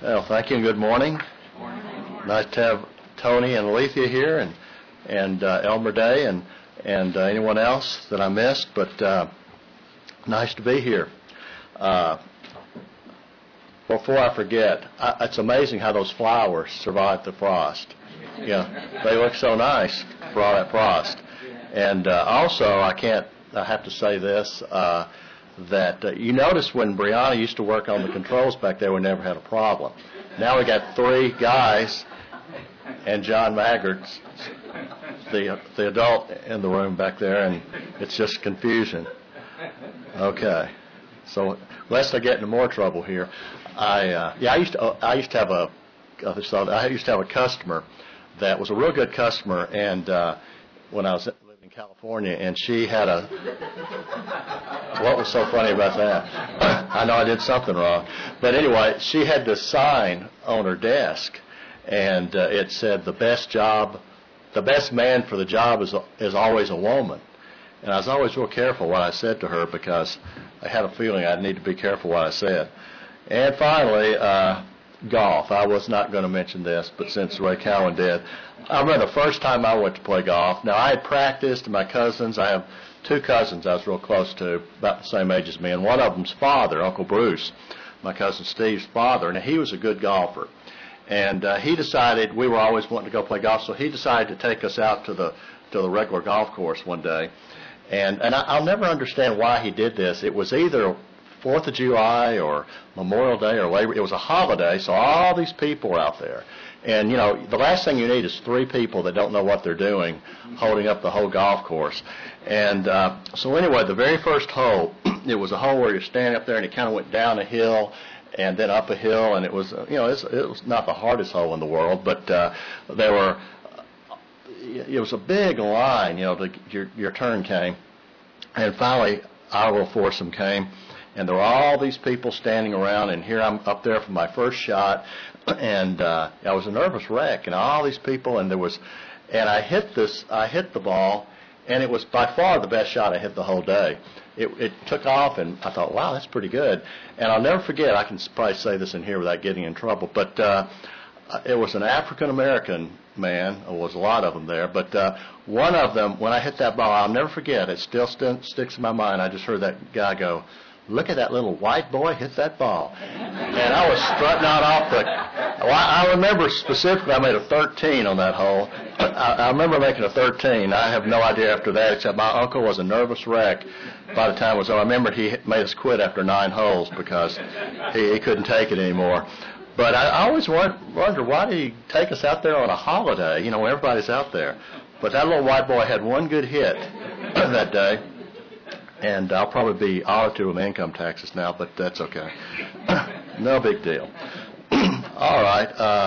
Well, thank you and good morning. Nice to have Tony and Alethea here, and Elmer Day, and anyone else that I missed, but nice to be here. Before I forget, it's amazing how those flowers survive the frost. Yeah, they look so nice for all that frost. And also, I have to say this, that you notice when Brianna used to work on the controls back there, we never had a problem. Now we got three guys and John Maggard, the adult in the room back there, and it's just confusion. Okay, so lest I get into more trouble here, I used to have a customer that was a real good customer, and when I was living in California, and she had what was so funny about that? I know I did something wrong, but anyway, she had this sign on her desk, and it said, the best man for the job is always a woman. And I was always real careful what I said to her, because I had a feeling I'd need to be careful what I said. And finally, golf. I was not going to mention this, but since Ray Cowan did, I remember the first time I went to play golf. Now, I had practiced, and my cousins, I have two cousins I was real close to, about the same age as me, and one of them's father, Uncle Bruce, my cousin Steve's father, and he was a good golfer. And he decided, we were always wanting to go play golf, so he decided to take us out to the regular golf course one day. And I'll never understand why he did this. It was either 4th of July or Memorial Day or Labor. It was a holiday, so all these people were out there. And, you know, the last thing you need is three people that don't know what they're doing holding up the whole golf course. And so anyway, the very first hole, it was a hole where you're standing up there and it kind of went down a hill and then up a hill, and it was, you know, it was not the hardest hole in the world, but it was a big line, you know, your turn came. And finally, our little foursome came, and there were all these people standing around, and here I'm up there for my first shot, and I was a nervous wreck, and all these people, and I hit the ball, and it was by far the best shot I hit the whole day. It took off, and I thought, wow, that's pretty good. And I'll never forget, I can probably say this in here without getting in trouble, but it was an African-American man. There was a lot of them there, but one of them, when I hit that ball, I'll never forget, it still sticks in my mind. I just heard that guy go, "Look at that little white boy hit that ball." And I was strutting out off I remember specifically I made a 13 on that hole. I remember making a 13. I have no idea after that, except my uncle was a nervous wreck by the time it was over. I remember he made us quit after 9 holes because he couldn't take it anymore. But I always wonder, why did he take us out there on a holiday? You know, everybody's out there. But that little white boy had one good hit that day. And I'll probably be audited with income taxes now, but that's okay. No big deal. All right.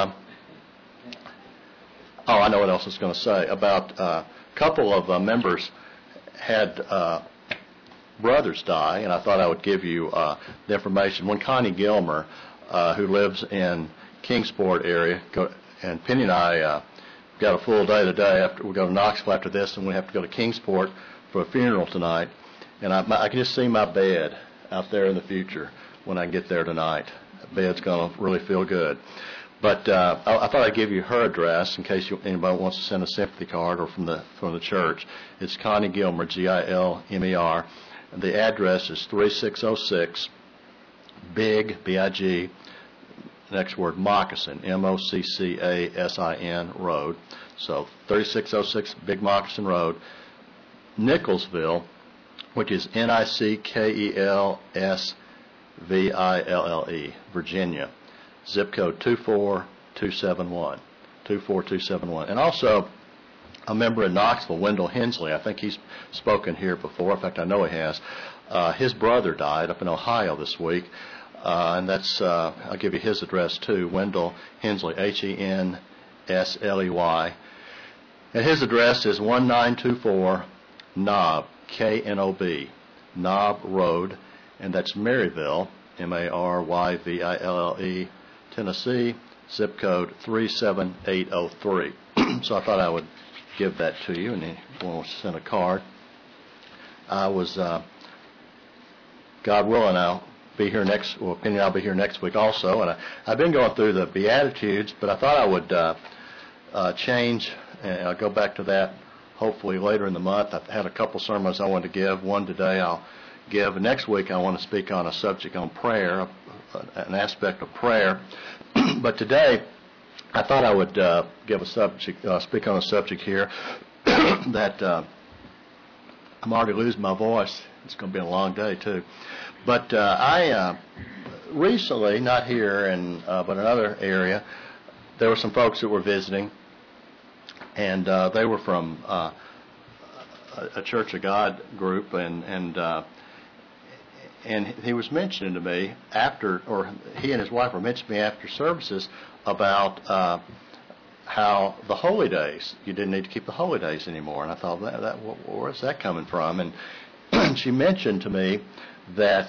I know what else I was going to say. About a couple of members had brothers die, and I thought I would give you the information. One, Connie Gilmer, who lives in Kingsport area, and Penny and I got a full day today. We go to Knoxville after this, and we have to go to Kingsport for a funeral tonight. And I can just see my bed out there in the future when I get there tonight. The bed's going to really feel good. But I thought I'd give you her address in case anybody wants to send a sympathy card or from the church. It's Connie Gilmer, Gilmer. And the address is 3606 Big, B-I-G, next word, Moccasin, Moccasin Road. So 3606 Big Moccasin Road, Nicholsville, which is Nikelssville, Virginia. Zip code 24271. 24271. And also, a member in Knoxville, Wendell Hensley, I think he's spoken here before. In fact, I know he has. His brother died up in Ohio this week. And that's, I'll give you his address too, Wendell Hensley, Hensley. And his address is 1924 Knob, Knob, Knob Road, and that's Maryville, Maryville, Tennessee, zip code 37803. So I thought I would give that to you, and if you want to send a card. I was, God willing, I'll be here next. Well, Penny and I'll be here next week also. And I've been going through the Beatitudes, but I thought I would change, and I'll go back to that hopefully later in the month. I've had a couple sermons I wanted to give. One today I'll give. Next week I want to speak on a subject on prayer, an aspect of prayer. But today I thought I would give a subject, speak on a subject here that I'm already losing my voice. It's going to be a long day too. But I recently, not here, but another area, there were some folks that were visiting, and they were from a Church of God group, and he was mentioning to me after, or he and his wife were mentioning to me after services about how the holy days, you didn't need to keep the holy days anymore. And I thought, where's that coming from? And she mentioned to me that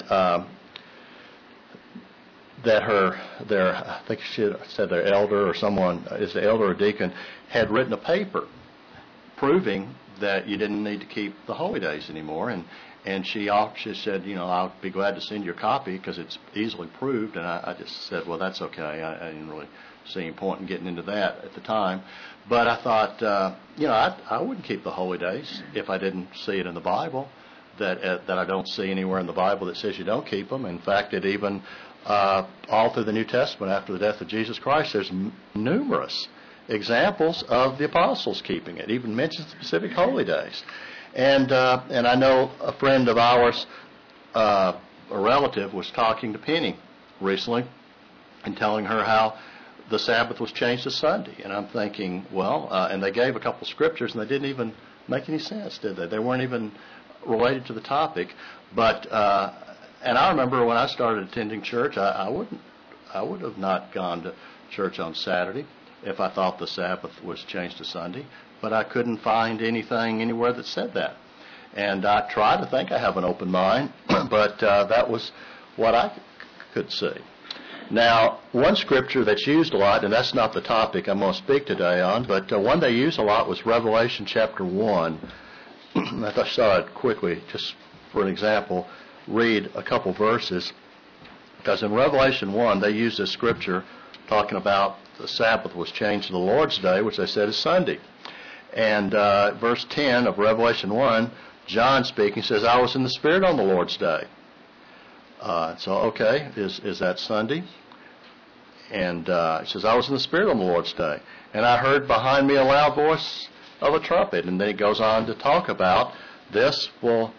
I think she said their elder or someone, is the elder or deacon, had written a paper proving that you didn't need to keep the holy days anymore. And she said, I'll be glad to send you a copy because it's easily proved. And I just said, well, that's okay. I didn't really see any point in getting into that at the time. But I thought, I wouldn't keep the holy days if I didn't see it in the Bible, that I don't see anywhere in the Bible that says you don't keep them. In fact, it even, all through the New Testament after the death of Jesus Christ, there's numerous examples of the apostles keeping it, even mentions specific holy days. And I know a friend of ours, a relative, was talking to Penny recently and telling her how the Sabbath was changed to Sunday. And I'm thinking, well, and they gave a couple scriptures, and they didn't even make any sense, did they? They weren't even related to the topic. But and I remember when I started attending church, I would have not gone to church on Saturday if I thought the Sabbath was changed to Sunday. But I couldn't find anything anywhere that said that. And I tried to think I have an open mind, but that was what I could see. Now, one scripture that's used a lot, and that's not the topic I'm going to speak today on, but one they use a lot was Revelation chapter 1. I thought I'd quickly, just for an example, read a couple verses. Because in Revelation 1, they use this scripture talking about the Sabbath was changed to the Lord's Day, which they said is Sunday. And verse 10 of Revelation 1, John speaking says, I was in the Spirit on the Lord's Day. So, okay, is that Sunday? And it says, I was in the Spirit on the Lord's Day. And I heard behind me a loud voice of a trumpet. And then he goes on to talk about this, well,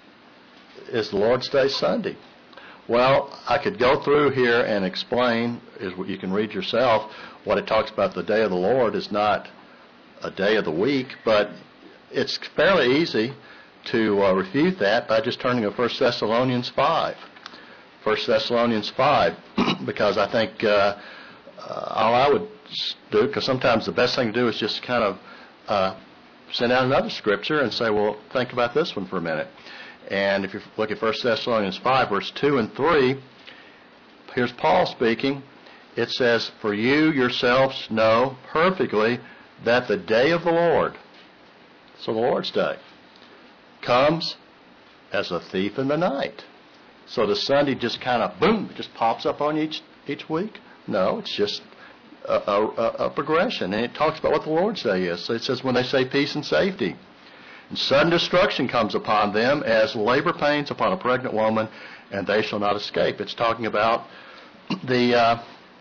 is the Lord's Day Sunday? Well, I could go through here and explain, you can read yourself, what it talks about the day of the Lord is not a day of the week, but it's fairly easy to refute that by just turning to 1 Thessalonians 5. 1 Thessalonians 5, because I think all I would do, because sometimes the best thing to do is just kind of send out another scripture and say, well, think about this one for a minute. And if you look at 1 Thessalonians 5, verse 2 and 3, here's Paul speaking. It says, for you yourselves know perfectly that the day of the Lord, so the Lord's Day, comes as a thief in the night. So does Sunday just kind of, boom, it just pops up on you each week? No, it's just a progression. And it talks about what the Lord's Day is. So it says when they say peace and safety. And sudden destruction comes upon them as labor pains upon a pregnant woman, and they shall not escape. It's talking about the,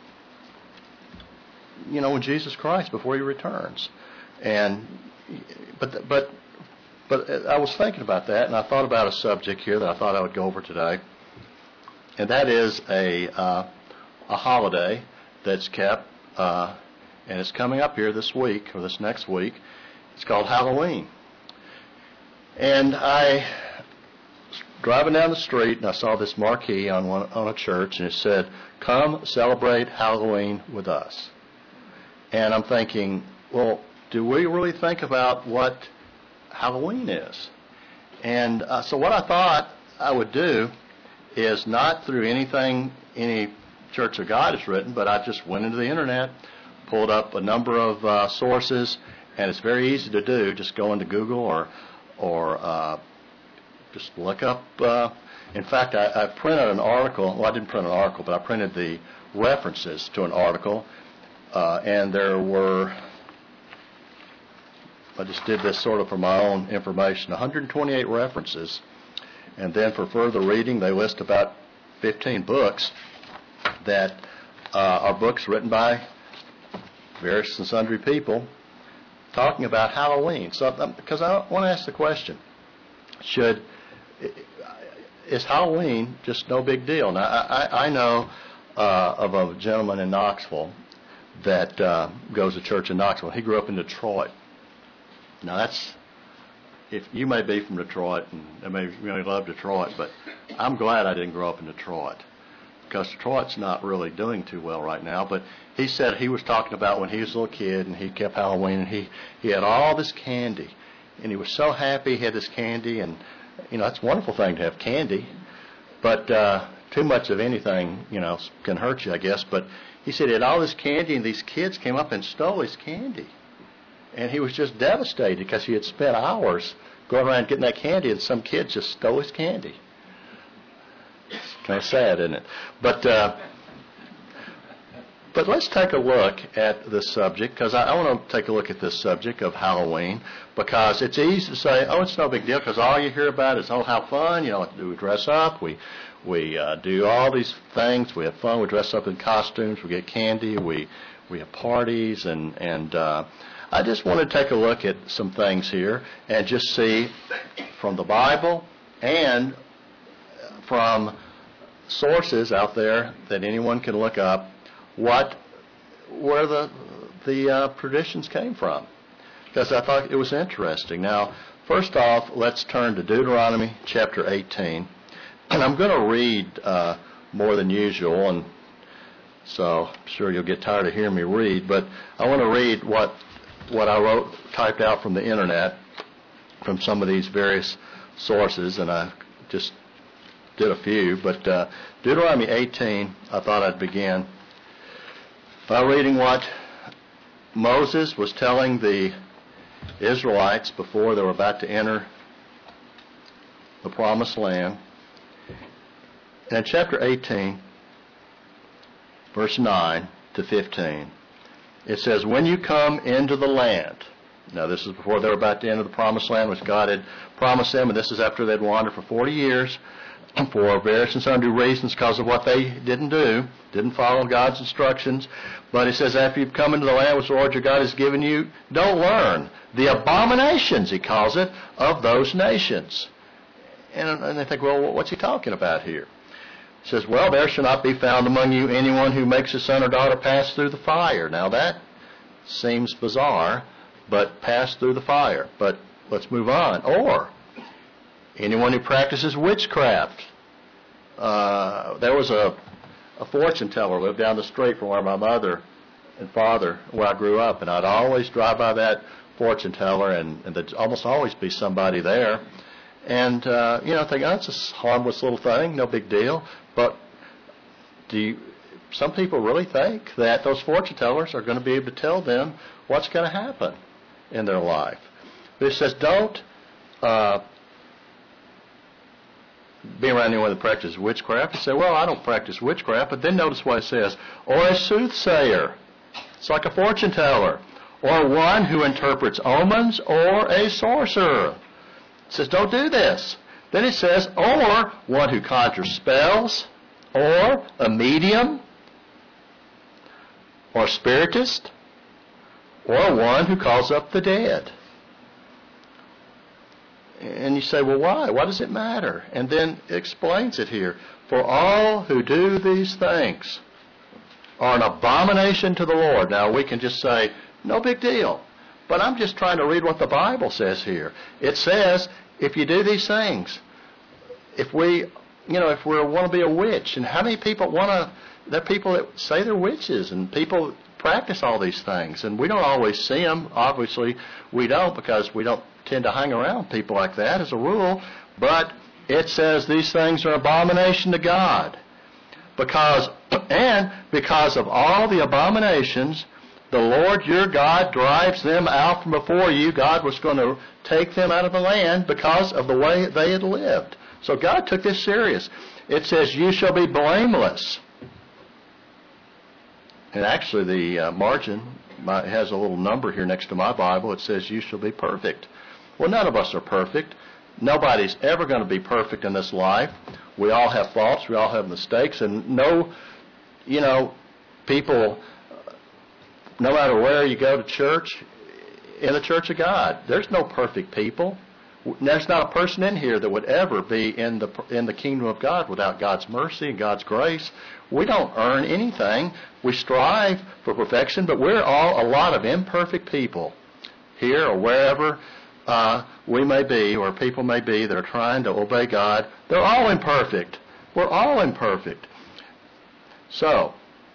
when Jesus Christ, before he returns. And, but I was thinking about that, and I thought about a subject here that I thought I would go over today. And that is a holiday that's kept, and it's coming up here this week, or this next week. It's called Halloween. And I driving down the street, and I saw this marquee on a church, and it said, come celebrate Halloween with us. And I'm thinking, well, do we really think about what Halloween is? And so what I thought I would do is not through anything any Church of God has written, but I just went into the internet, pulled up a number of sources, and it's very easy to do. Just go into Google or just look up In fact, I printed an article. Well, I didn't print an article, but I printed the references to an article, and there were, I just did this sort of for my own information, 128 references. And then for further reading, they list about 15 books that are books written by various and sundry people talking about Halloween. So, because I want to ask the question, is Halloween just no big deal? Now, I know of a gentleman in Knoxville that goes to church in Knoxville. He grew up in Detroit. Now, that's, if you may be from Detroit, and maybe you really love Detroit, but I'm glad I didn't grow up in Detroit, because Detroit's not really doing too well right now. But he said he was talking about when he was a little kid and he kept Halloween, and he had all this candy, and he was so happy he had this candy, and it's a wonderful thing to have candy, but too much of anything can hurt you, I guess. But he said he had all this candy, and these kids came up and stole his candy, and he was just devastated because he had spent hours going around getting that candy, and some kids just stole his candy. It's kind of sad, isn't it? But let's take a look at this subject, because I want to take a look at this subject of Halloween, because it's easy to say, oh, it's no big deal, because all you hear about is, oh, how fun, we dress up, we do all these things, we have fun, we dress up in costumes, we get candy, we have parties, and I just want to take a look at some things here and just see from the Bible and from sources out there that anyone can look up where the traditions came from, because I thought it was interesting. Now, first off, let's turn to Deuteronomy chapter 18, and I'm going to read more than usual, and so I'm sure you'll get tired of hearing me read, but I want to read what I typed out from the internet, from some of these various sources, and I just did a few. But Deuteronomy 18, I thought I'd begin by reading what Moses was telling the Israelites before they were about to enter the Promised Land. And in chapter 18, verse 9 to 15, it says, when you come into the land. Now, this is before they were about to enter the Promised Land, which God had promised them, and this is after they'd wandered for 40 years for various and sundry reasons because of what they didn't follow God's instructions. But it says, after you've come into the land which the Lord your God has given you, don't learn the abominations, he calls it, of those nations. And they think, well, what's he talking about here? It says, well, there shall not be found among you anyone who makes his son or daughter pass through the fire. Now, that seems bizarre, but pass through the fire. But let's move on. Or anyone who practices witchcraft. There was a fortune teller lived down the street from where my mother and father, where I grew up, and I'd always drive by that fortune teller, and there'd almost always be somebody there. And, think, oh, it's a harmless little thing, no big deal. But some people really think that those fortune tellers are going to be able to tell them what's going to happen in their life. But it says, don't be around anyone that practices witchcraft. You say, well, I don't practice witchcraft. But then notice what it says, or a soothsayer. It's like a fortune teller. Or one who interprets omens, or a sorcerer. It says, don't do this. Then it says, or one who conjures spells, or a medium, or spiritist, or one who calls up the dead. And you say, well, why? Why does it matter? And then it explains it here. For all who do these things are an abomination to the Lord. Now, we can just say, no big deal. But I'm just trying to read what the Bible says here. It says, if you do these things, if we want to be a witch, and how many people there are people that say they're witches, and people practice all these things, and we don't always see them. Obviously, we don't, because we don't tend to hang around people like that as a rule. But it says these things are abomination to God. Because of all the abominations, the Lord your God drives them out from before you. God was going to take them out of the land because of the way they had lived. So God took this serious. It says, you shall be blameless. And actually the margin has a little number here next to my Bible. It says, you shall be perfect. Well, none of us are perfect. Nobody's ever going to be perfect in this life. We all have faults. We all have mistakes. And people, no matter where you go to church, in the church of God, there's no perfect people. There's not a person in here that would ever be in the kingdom of God without God's mercy and God's grace. We don't earn anything. We strive for perfection, but we're all a lot of imperfect people here or wherever we may be, or people may be that are trying to obey God. They're all imperfect. We're all imperfect. So,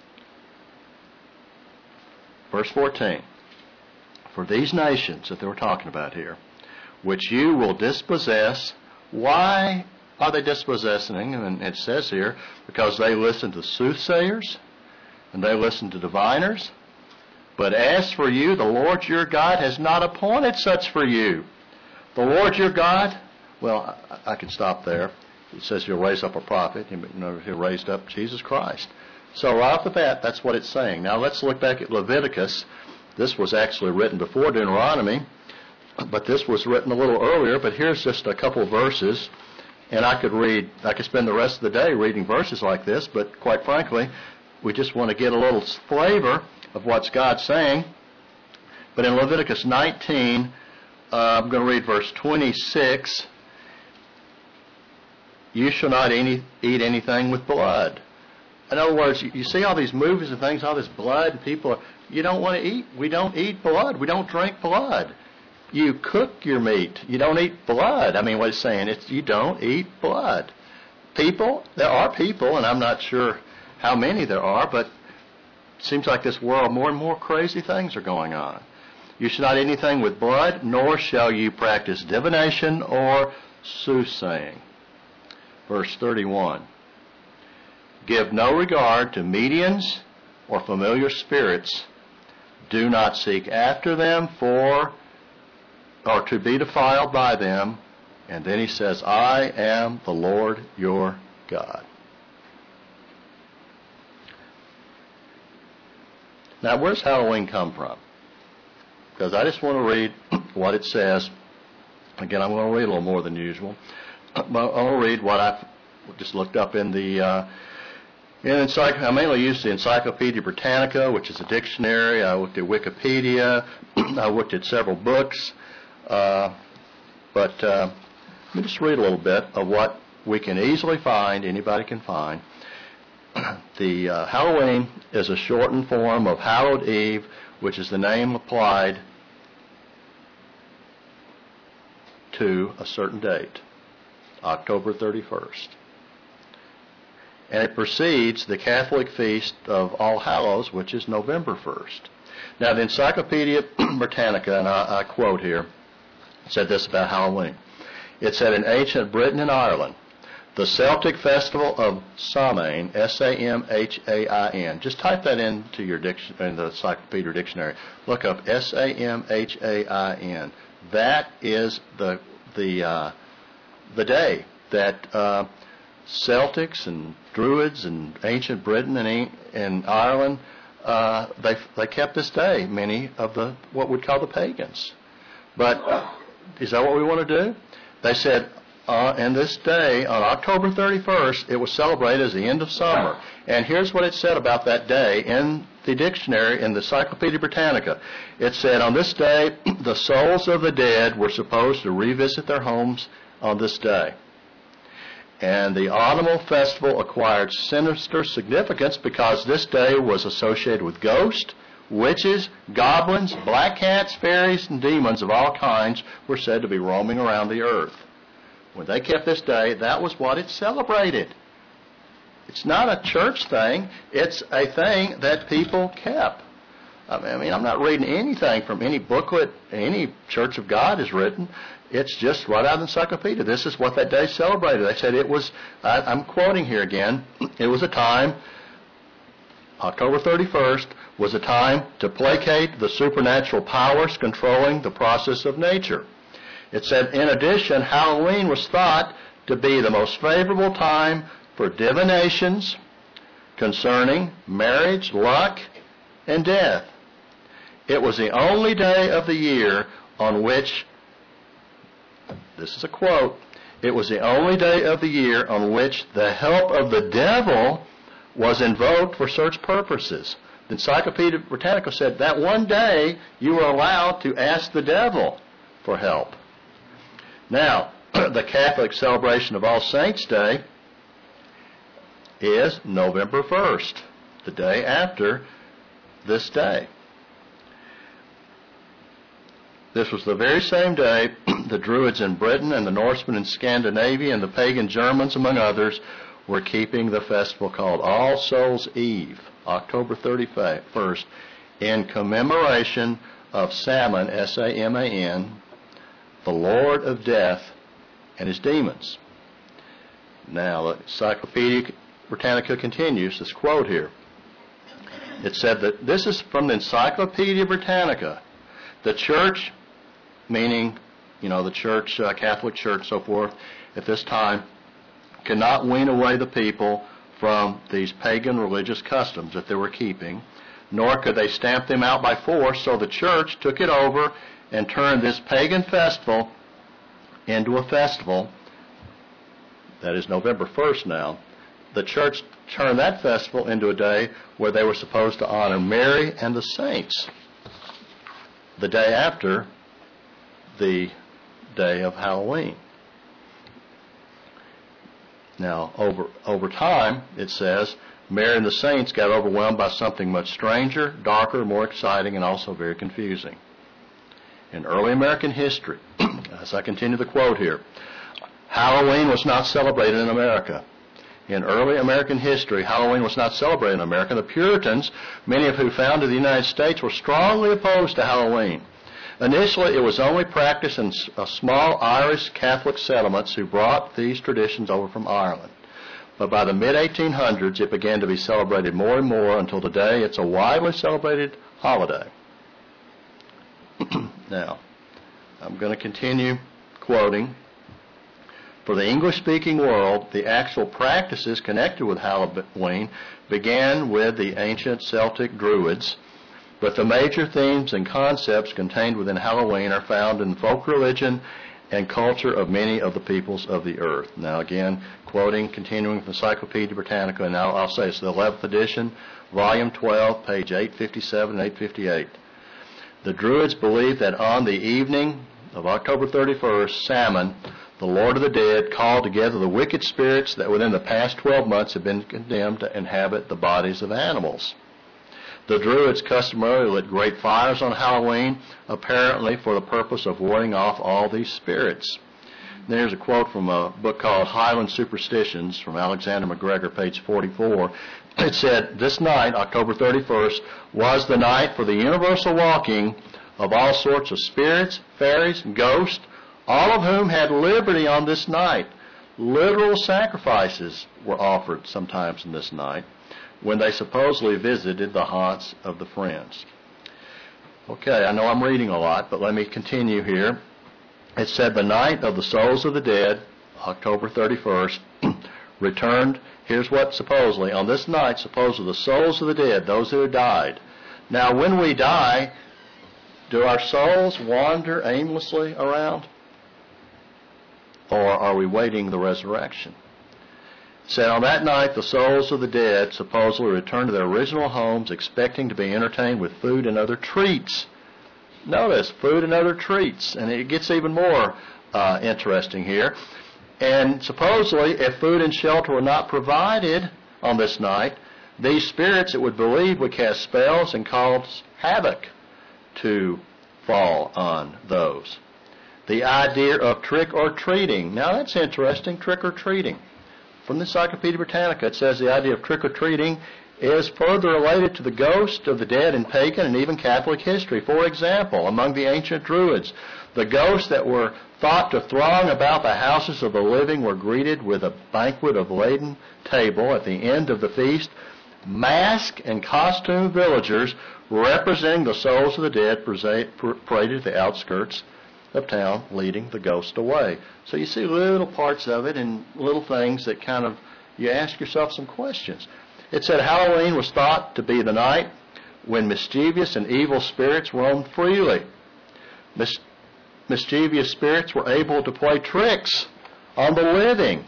verse 14. For these nations that they were talking about here, which you will dispossess. Why are they dispossessing? And it says here, because they listen to soothsayers and they listen to diviners. But as for you, the Lord your God has not appointed such for you. The Lord your God, well, I could stop there. It says he'll raise up a prophet. He'll raise up Jesus Christ. So right off the bat, that's what it's saying. Now let's look back at Leviticus. This was actually written before Deuteronomy, but this was written a little earlier. But here's just a couple verses, and I could spend the rest of the day reading verses like this, but quite frankly, we just want to get a little flavor of what's God saying. But in Leviticus 19, I'm going to read verse 26. You shall not eat anything with blood. In other words, you see all these movies and things, all this blood, and people, you don't want to eat. We don't eat blood. We don't drink blood. You cook your meat. You don't eat blood. I mean, what it's saying, you don't eat blood. People, there are people, and I'm not sure how many there are, but it seems like this world, more and more crazy things are going on. You shall not eat anything with blood, nor shall you practice divination or soothsaying. Verse 31. Give no regard to mediums or familiar spirits. Do not seek after them or to be defiled by them. And then he says, I am the Lord your God. Now, where's Halloween come from? Because I just want to read what it says. Again, I'm going to read a little more than usual. I'm going to read what I just looked up in the I mainly used the Encyclopedia Britannica, which is a dictionary. I looked at Wikipedia. I looked at several books. But let me just read a little bit of what we can easily find, anybody can find. The Halloween is a shortened form of Hallowed Eve, which is the name applied to a certain date, October 31st. And it precedes the Catholic feast of All Hallows, which is November 1st. Now, the Encyclopedia Britannica, and I quote here, said this about Halloween. It said, in ancient Britain and Ireland, the Celtic festival of Samhain, S-A-M-H-A-I-N. Just type that into your in the Encyclopedia Dictionary. Look up S-A-M-H-A-I-N. That is the day that Celtics and Druids and ancient Britain and Ireland, they kept this day, many of what we'd call the pagans. But is that what we want to do? They said, and this day, on October 31st, it was celebrated as the end of summer. And here's what it said about that day in the dictionary, in the Encyclopedia Britannica. It said, on this day, the souls of the dead were supposed to revisit their homes on this day. And the autumnal festival acquired sinister significance because this day was associated with ghosts, witches, goblins, black cats, fairies, and demons of all kinds were said to be roaming around the earth. When they kept this day, that was what it celebrated. It's not a church thing. It's a thing that people kept. I mean, I'm not reading anything from any booklet any Church of God has written. It's just right out of the encyclopedia. This is what that day celebrated. They said it was, I'm quoting here again, it was a time, October 31st, was a time to placate the supernatural powers controlling the process of nature. It said, in addition, Halloween was thought to be the most favorable time for divinations concerning marriage, luck, and death. It was the only day of the year on which, this is a quote, it was the only day of the year on which the help of the devil was invoked for such purposes. The Encyclopedia Britannica said that one day you were allowed to ask the devil for help. Now, the Catholic celebration of All Saints' Day is November 1st, the day after this day. This was the very same day the Druids in Britain and the Norsemen in Scandinavia and the pagan Germans, among others, were keeping the festival called All Souls' Eve, October 31st, in commemoration of Samhain, S-A-M-A-N, the Lord of Death and his demons. Now, the Encyclopedia Britannica continues this quote here. It said that this is from the Encyclopedia Britannica. The church, meaning, the church, Catholic Church, so forth, at this time, cannot wean away the people from these pagan religious customs that they were keeping, nor could they stamp them out by force, so the church took it over and turned this pagan festival into a festival that is November 1st now. The church turned that festival into a day where they were supposed to honor Mary and the saints the day after the day of Halloween. Now, over time, it says, Mary and the saints got overwhelmed by something much stranger, darker, more exciting, and also very confusing. In early American history, as I continue the quote here, Halloween was not celebrated in America. In early American history, Halloween was not celebrated in America. The Puritans, many of whom founded the United States, were strongly opposed to Halloween. Initially, it was only practiced in small Irish Catholic settlements who brought these traditions over from Ireland. But by the mid-1800s, it began to be celebrated more and more until today it's a widely celebrated holiday. Now, I'm going to continue quoting. For the English-speaking world, the actual practices connected with Halloween began with the ancient Celtic Druids, but the major themes and concepts contained within Halloween are found in folk religion and culture of many of the peoples of the earth. Now again, quoting, continuing from Encyclopedia Britannica, and now I'll say it's the 11th edition, volume 12, page 857 and 858. The Druids believed that on the evening of October 31st, Samhain, the Lord of the Dead, called together the wicked spirits that within the past 12 months had been condemned to inhabit the bodies of animals. The Druids customarily lit great fires on Halloween, apparently for the purpose of warding off all these spirits. There's a quote from a book called Highland Superstitions from Alexander McGregor, page 44. It said, "This night, October 31st, was the night for the universal walking of all sorts of spirits, fairies, and ghosts, all of whom had liberty on this night. Literal sacrifices were offered sometimes in this night, when they supposedly visited the haunts of the friends." Okay, I know I'm reading a lot, but let me continue here. It said, the night of the souls of the dead, October 31st, returned. Here's what supposedly, on this night, supposedly the souls of the dead, those who had died. Now, when we die, do our souls wander aimlessly around? Or are we waiting the resurrection? It said, on that night, the souls of the dead supposedly returned to their original homes, expecting to be entertained with food and other treats. Notice, food and other treats. And it gets even more interesting here. And supposedly, if food and shelter were not provided on this night, these spirits, it would believe, would cast spells and cause havoc to fall on those. The idea of trick-or-treating. Now, that's interesting, trick-or-treating. From the Encyclopedia Britannica, it says the idea of trick-or-treating is further related to the ghost of the dead in pagan and even Catholic history. For example, among the ancient Druids, the ghosts that were thought to throng about the houses of the living were greeted with a banquet of laden table at the end of the feast. Masked and costumed villagers representing the souls of the dead paraded at the outskirts of town, leading the ghost away. So you see little parts of it and little things that kind of, you ask yourself some questions. It said Halloween was thought to be the night when mischievous and evil spirits roamed freely. Mischievous spirits were able to play tricks on the living.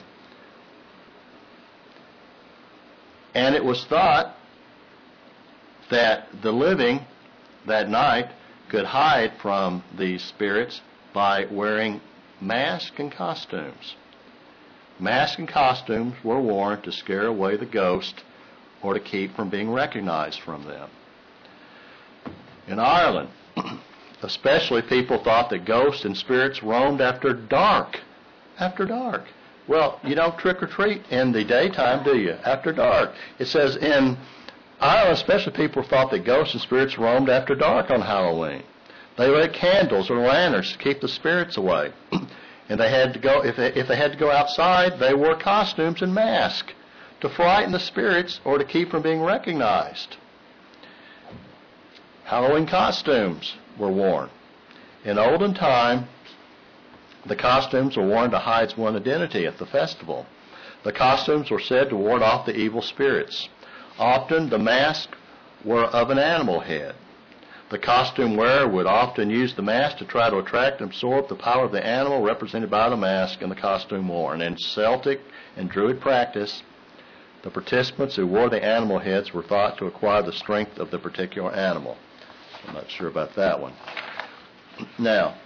And it was thought that the living that night could hide from these spirits by wearing masks and costumes. Masks and costumes were worn to scare away the ghost or to keep from being recognized from them. In Ireland, especially, people thought that ghosts and spirits roamed after dark. After dark. Well, you don't trick or treat in the daytime, do you? After dark. It says in Ireland, especially, people thought that ghosts and spirits roamed after dark on Halloween. They lit candles or lanterns to keep the spirits away. And they had to go, if they had to go outside, they wore costumes and masks to frighten the spirits or to keep from being recognized. Halloween costumes were worn. In olden time, the costumes were worn to hide one's identity at the festival. The costumes were said to ward off the evil spirits. Often the masks were of an animal head. The costume wearer would often use the mask to try to attract and absorb the power of the animal represented by the mask and the costume worn. In Celtic and Druid practice, the participants who wore the animal heads were thought to acquire the strength of the particular animal. I'm not sure about that one. Now,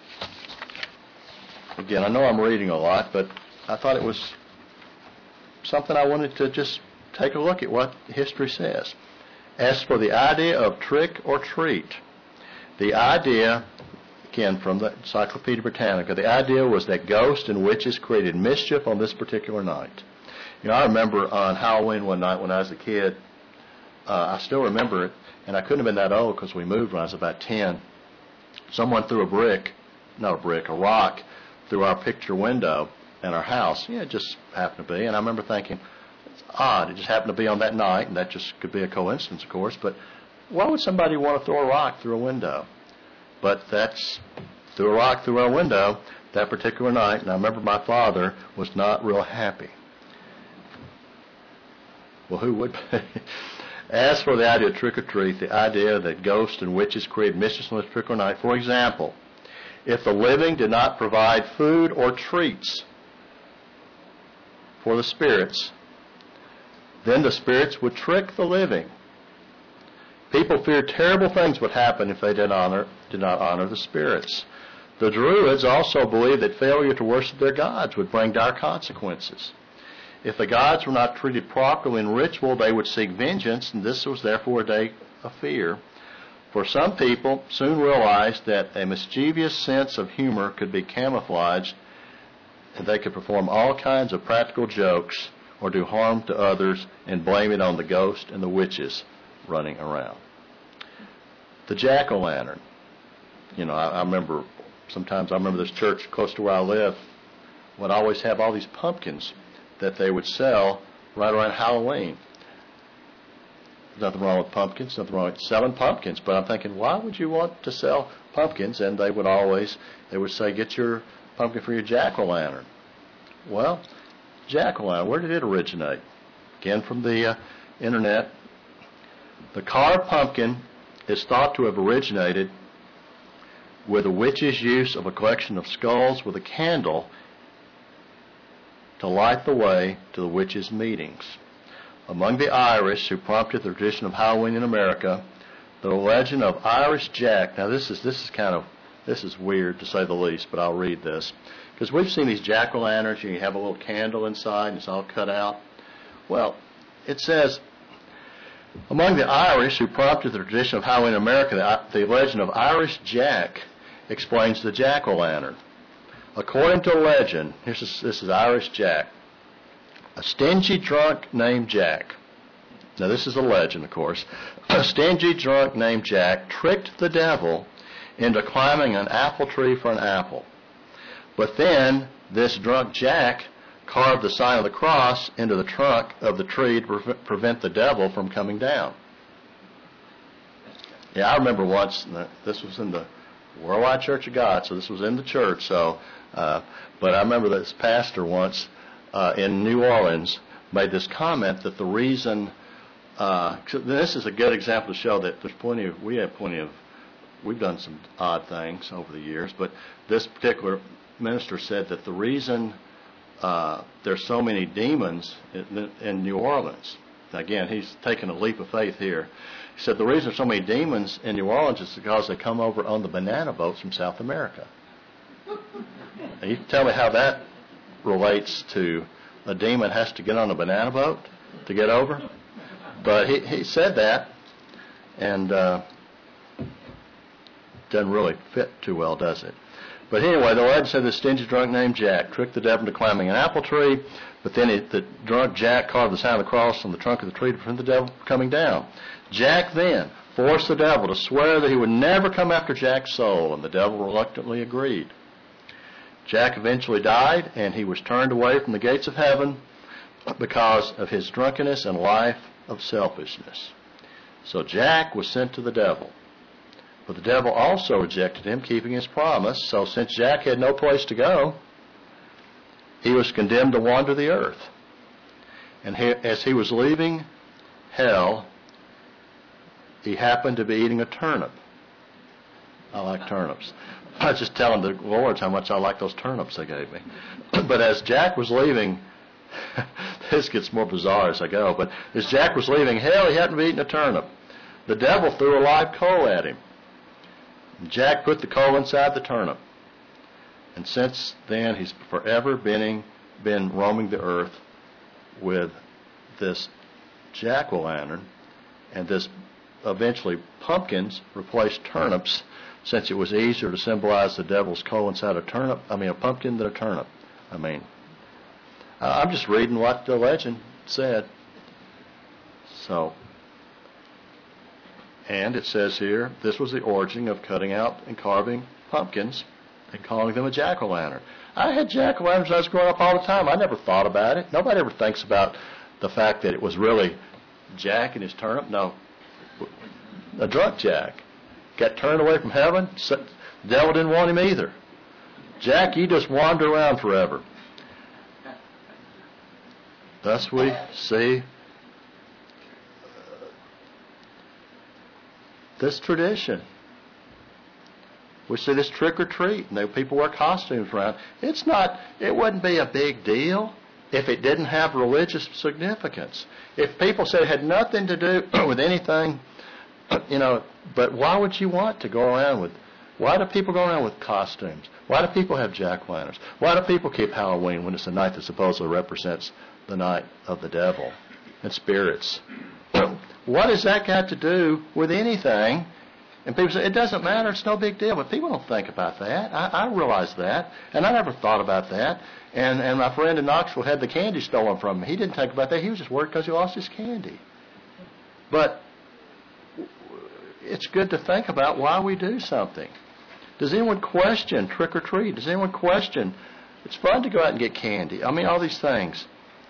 again, I know I'm reading a lot, but I thought it was something I wanted to just take a look at what history says. As for the idea of trick or treat, the idea, again from the Encyclopedia Britannica, the idea was that ghosts and witches created mischief on this particular night. You know, I remember on Halloween one night when I was a kid, I still remember it, and I couldn't have been that old because we moved when I was about 10. Someone threw a rock through our picture window in our house. Yeah, it just happened to be. And I remember thinking, it's odd. It just happened to be on that night, and that just could be a coincidence, of course. But why would somebody want to throw a rock through a window? But threw a rock through our window that particular night, and I remember my father was not real happy. Well, who would be? As for the idea of trick or treat, the idea that ghosts and witches create mischief on this particular night, for example, if the living did not provide food or treats for the spirits, then the spirits would trick the living. People feared terrible things would happen if they did not honor the spirits. The Druids also believed that failure to worship their gods would bring dire consequences. If the gods were not treated properly in ritual, they would seek vengeance, and this was therefore a day of fear. For some people soon realized that a mischievous sense of humor could be camouflaged, and they could perform all kinds of practical jokes or do harm to others and blame it on the ghost and the witches running around. The jack-o'-lantern. You know, I remember this church close to where I live would always have all these pumpkins that they would sell right around Halloween. There's nothing wrong with pumpkins, nothing wrong with selling pumpkins, but I'm thinking, why would you want to sell pumpkins? And they would say, get your pumpkin for your jack-o'-lantern. Well, jack-o'-lantern, where did it originate? Again, from the internet. The carved pumpkin is thought to have originated with a witch's use of a collection of skulls with a candle to light the way to the witches' meetings. Among the Irish who prompted the tradition of Halloween in America, the legend of Irish Jack. Now this is weird to say the least, but I'll read this. Because we've seen these jack-o'-lanterns, you have a little candle inside and it's all cut out. Well, it says, among the Irish who prompted the tradition of Halloween in America, the legend of Irish Jack explains the jack-o'-lantern. According to legend, this is Irish Jack. A stingy drunk named Jack. Now this is a legend, of course. A stingy drunk named Jack tricked the devil into climbing an apple tree for an apple. But then this drunk Jack carved the sign of the cross into the trunk of the tree to prevent the devil from coming down. Yeah, I remember once, this was in the Worldwide Church of God. So this was in the church. So, but I remember this pastor once in New Orleans made this comment that the reason. This is a good example to show that there's we've done some odd things over the years, but this particular minister said that the reason there's so many demons in New Orleans, again, he's taking a leap of faith here. He said the reason there's so many demons in New Orleans is because they come over on the banana boats from South America. Now, you can tell me how that relates to a demon has to get on a banana boat to get over? But he said that, and doesn't really fit too well, does it? But anyway, the legend said this stingy drunk named Jack tricked the devil into climbing an apple tree, but then the drunk Jack carved the sign of the cross on the trunk of the tree to prevent the devil from coming down. Jack then forced the devil to swear that he would never come after Jack's soul, and the devil reluctantly agreed. Jack eventually died, and he was turned away from the gates of heaven because of his drunkenness and life of selfishness. So Jack was sent to the devil. But the devil also rejected him, keeping his promise. So since Jack had no place to go, he was condemned to wander the earth. And as he was leaving hell, he happened to be eating a turnip. I like turnips. I was just telling the Lord how much I like those turnips they gave me. But as Jack was leaving, this gets more bizarre as I go, but as Jack was leaving hell, he happened to be eating a turnip. The devil threw a live coal at him. Jack put the coal inside the turnip. And since then, he's forever been roaming the earth with this jack-o'-lantern, and this eventually pumpkins replaced turnips, since it was easier to symbolize the devil's coal inside a pumpkin than a turnip. I'm just reading what the legend said. So, and it says here, this was the origin of cutting out and carving pumpkins and calling them a jack-o'-lantern. I had jack-o'-lanterns when I was growing up all the time. I never thought about it. Nobody ever thinks about the fact that it was really Jack and his turnip. No, a drunk Jack got turned away from heaven. The devil didn't want him either. Jack, you just wander around forever. Thus we see this tradition. We see this trick or treat, and people wear costumes around. It wouldn't be a big deal if it didn't have religious significance. If people said it had nothing to do with anything, but why would you want to go around with, why do people go around with costumes? Why do people have jack-o'-lanterns? Why do people keep Halloween when it's a night that supposedly represents the night of the devil and spirits? What has that got to do with anything? And people say, it doesn't matter, it's no big deal. But people don't think about that. I realize that. And I never thought about that. And my friend in Knoxville had the candy stolen from him. He didn't think about that. He was just worried because he lost his candy. But it's good to think about why we do something. Does anyone question trick or treat? Does anyone question it's fun to go out and get candy? All these things.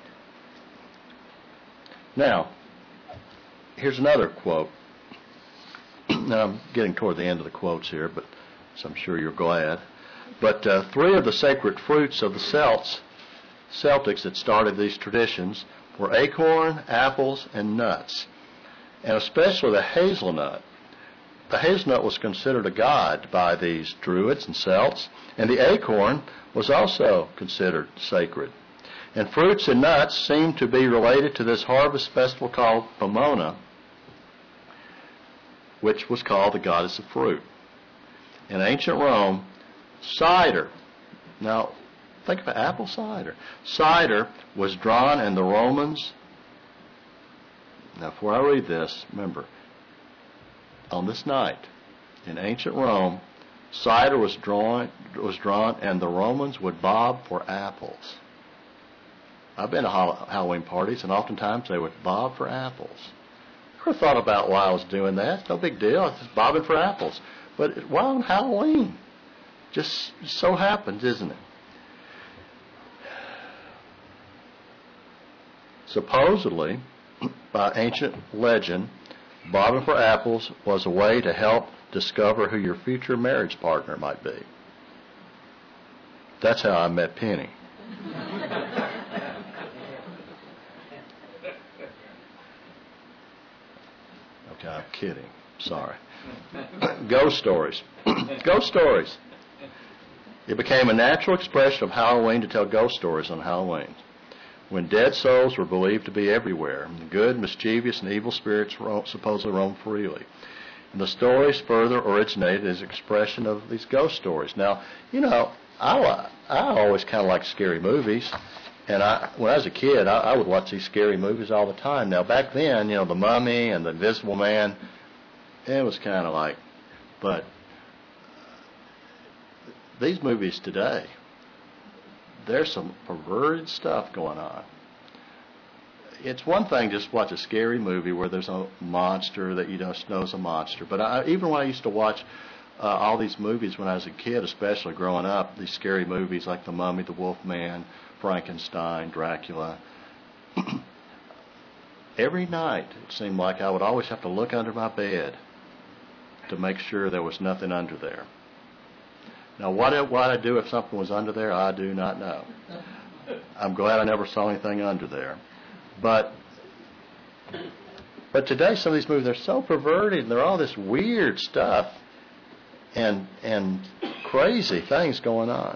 Now, here's another quote. Now, I'm getting toward the end of the quotes here, so I'm sure you're glad. But 3 of the sacred fruits of the Celtics that started these traditions were acorn, apples, and nuts, and especially the hazelnut. The hazelnut was considered a god by these Druids and Celts, and the acorn was also considered sacred. And fruits and nuts seem to be related to this harvest festival called Pomona, which was called the goddess of fruit. In ancient Rome, cider. Now, think about apple cider. Cider was drawn, and the Romans. Now, before I read this, remember, on this night in ancient Rome, cider was drawn, and the Romans would bob for apples. I've been to Halloween parties, and oftentimes they would bob for apples. Never thought about why I was doing that. No big deal. It's just bobbing for apples. But why on Halloween? Just so happens, isn't it? Supposedly, by ancient legend, Bobbing for apples was a way to help discover who your future marriage partner might be. That's how I met Penny. Okay, I'm kidding. Sorry. Ghost stories. Ghost stories. It became a natural expression of Halloween to tell ghost stories on Halloween, when dead souls were believed to be everywhere. Good, mischievous, and evil spirits supposedly roam freely. And the stories further originated as expression of these ghost stories. Now, I always kind of liked scary movies. And when I was a kid, I would watch these scary movies all the time. Now, back then, The Mummy and The Invisible Man, it was kind of like, but these movies today, there's some perverted stuff going on. It's one thing just to watch a scary movie where there's a monster that you just know is a monster. But even when I used to watch all these movies when I was a kid, especially growing up, these scary movies like The Mummy, The Wolf Man, Frankenstein, Dracula, every night it seemed like I would always have to look under my bed to make sure there was nothing under there. Now, what I'd do if something was under there, I do not know. I'm glad I never saw anything under there. But today, some of these movies, they're so perverted, and they're all this weird stuff and crazy things going on.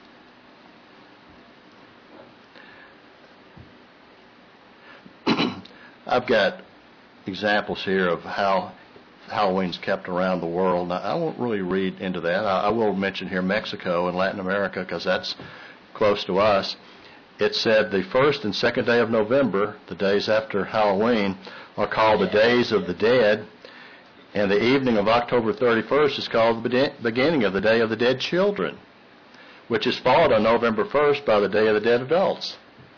I've got examples here of how Halloween's kept around the world. Now, I won't really read into that. I will mention here Mexico and Latin America because that's close to us. It said the first and second day of November, the days after Halloween, are called the Days of the Dead, and the evening of October 31st is called the beginning of the Day of the Dead Children, which is followed on November 1st by the Day of the Dead Adults.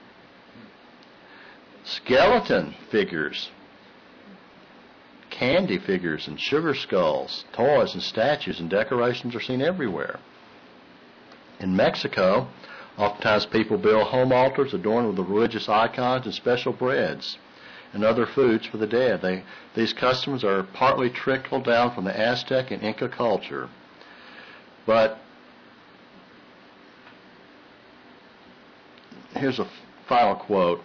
Skeleton figures, candy figures, and sugar skulls, toys and statues and decorations are seen everywhere. In Mexico, oftentimes people build home altars adorned with the religious icons and special breads and other foods for the dead. These customs are partly trickled down from the Aztec and Inca culture. But here's a final quote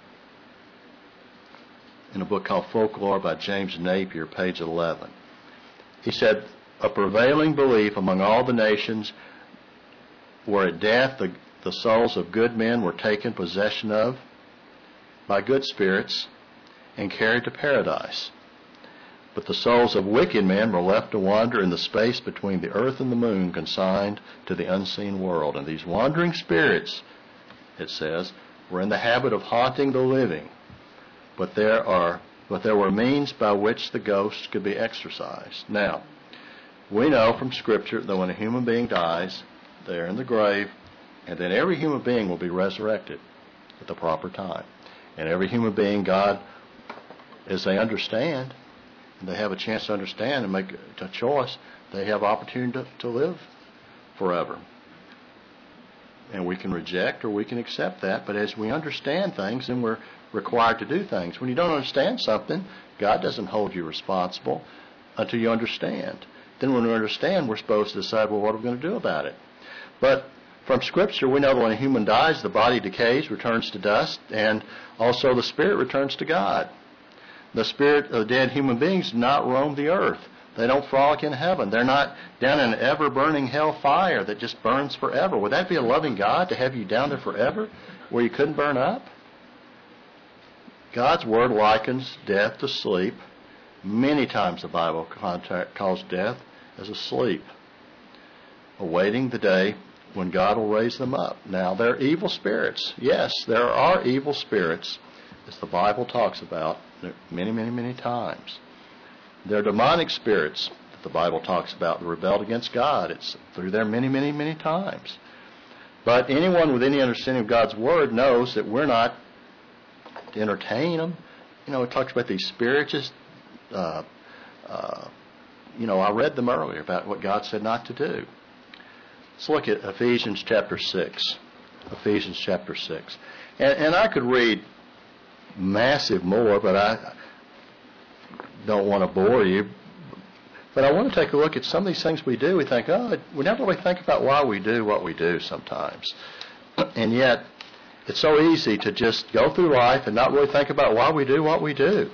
in a book called Folklore by James Napier, page 11. He said, a prevailing belief among all the nations were at death the souls of good men were taken possession of by good spirits and carried to paradise. But the souls of wicked men were left to wander in the space between the earth and the moon, consigned to the unseen world. And these wandering spirits, it says, were in the habit of haunting the living. But there were means by which the ghosts could be exorcised. Now, we know from Scripture that when a human being dies, they're in the grave, and then every human being will be resurrected at the proper time. And every human being, God, as they understand, and they have a chance to understand and make a choice, they have opportunity to live forever. And we can reject or we can accept that, but as we understand things, then we're required to do things. When you don't understand something, God doesn't hold you responsible until you understand. Then when we understand, we're supposed to decide, well, what are we going to do about it? But from Scripture, we know that when a human dies, the body decays, returns to dust, and also the spirit returns to God. The spirit of dead human beings do not roam the earth. They don't frolic in heaven. They're not down in an ever-burning hell fire that just burns forever. Would that be a loving God to have you down there forever where you couldn't burn up? God's Word likens death to sleep. Many times the Bible calls death as a sleep, awaiting the day when God will raise them up. Now, they're evil spirits. Yes, there are evil spirits, as the Bible talks about many, many, many times. They're demonic spirits that the Bible talks about that rebelled against God. It's through there many, many, many times. But anyone with any understanding of God's Word knows that we're not to entertain them. It talks about these spirits. I read them earlier about what God said not to do. Let's look at Ephesians chapter 6. Ephesians chapter 6. And I could read massive more, but don't want to bore you, but I want to take a look at some of these things we do. We think, oh, we never really think about why we do what we do sometimes. And yet, it's so easy to just go through life and not really think about why we do what we do.